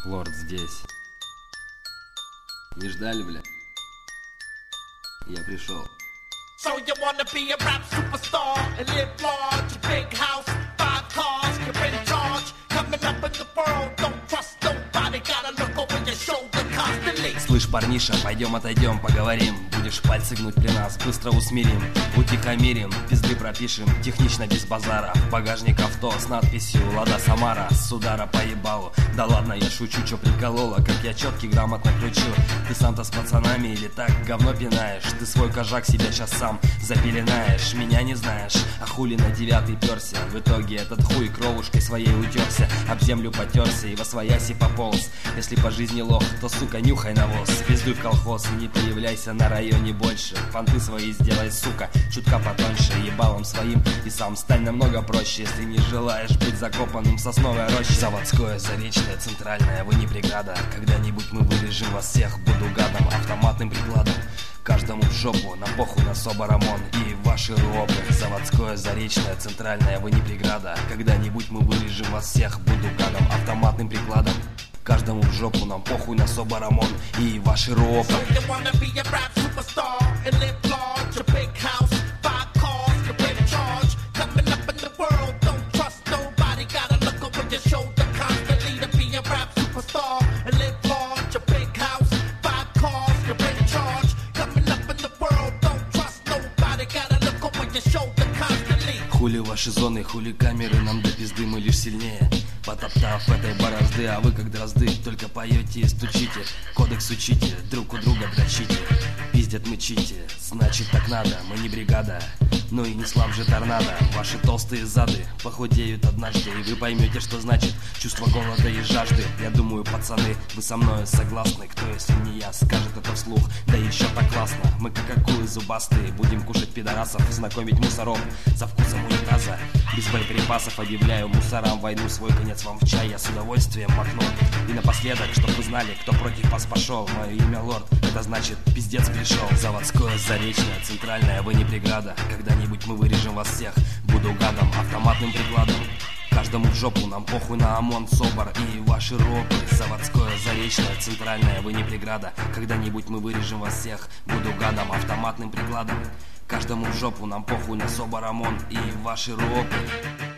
Лорд здесь. Не ждали, бля? Я пришел. So you wanna be a rap superstar and live large, a big house, 5 cars, you're in charge, coming up in the world, don't trust nobody, gotta look over your shoulder constantly. Слышь, парниша, пойдем отойдем, поговорим. Будешь пальцы гнуть при нас, быстро усмирим, утихомирим, пизды пропишем, технично без базара. В багажник авто с надписью «Лада Самара», с удара по ебалу. Да ладно, я шучу, чё приколола, как я четкий грамотно кручу. Ты сам-то с пацанами или так говно пинаешь? Ты свой кожак себя сейчас сам запеленаешь. Меня не знаешь, а хули на 9-й перся? В итоге этот хуй кровушкой своей утерся, об землю потерся и восвояси пополз. Если по жизни лох, то, сука, нюхай навоз. Пиздуй в колхоз и не появляйся на районе больше. Фанты свои сделай, сука, чутка потоньше. Ебалом своим и сам стань намного проще, если не желаешь быть закопанным в сосновой роще. Заводское, Заречное, Центральное, вы не бригада. Когда-нибудь мы вырежем вас всех, буду гадом, автоматным прикладом. Каждому в жопу, на похуй на Соборамон и ваши ропы. Заводское, Заречное, Центральное, вы не преграда. Когда-нибудь мы вырежем вас всех, буду гадом, автоматным прикладом. Каждому в жопу, нам похуй на Соборамон и ваши ропы. So you wanna be a rap superstar and live large, a big house, 5 cars, you're in charge, coming up in the world, don't trust nobody, gotta look over your shoulder constantly. To be a rap superstar and live large, a big house, 5 cars, you're in charge, coming up in the world, don't trust nobody, gotta look over your shoulder constantly. Хули ваши зоны, хули камеры, нам до пизды мы лишь сильнее. Потоптав этой борозды, а вы как дрозды только поете и стучите, кодекс учите, друг у друга дрочите. Пиздят мычите, значит так надо, мы не бригада, ну и не слаб же торнадо. Ваши толстые зады похудеют однажды, и вы поймете, что значит чувство голода и жажды. Я думаю, пацаны, вы со мной согласны, кто если не я скажет это вслух, да еще так классно. Мы как акулы зубастые, будем кушать пидорасов, знакомить мусоров за вкусом унитаза. Без боеприпасов объявляю мусорам войну, свой конец вам в чай я с удовольствием макну. И напоследок, чтоб вы знали, кто против вас пошел, мое имя Лорд, это значит пиздец пришел. Заводское, Заречное, Центральное, вы не преграда. Когда-нибудь мы вырежем вас всех, буду гадом, автоматным прикладом. Каждому в жопу, нам похуй на ОМОН, Собор и ваши ропы. Заводское, Заречное, Центральное, вы не преграда. Когда-нибудь мы вырежем вас всех, буду гадом, автоматным прикладом. Каждому в жопу, нам похуй на Соборамон и ваши ропы.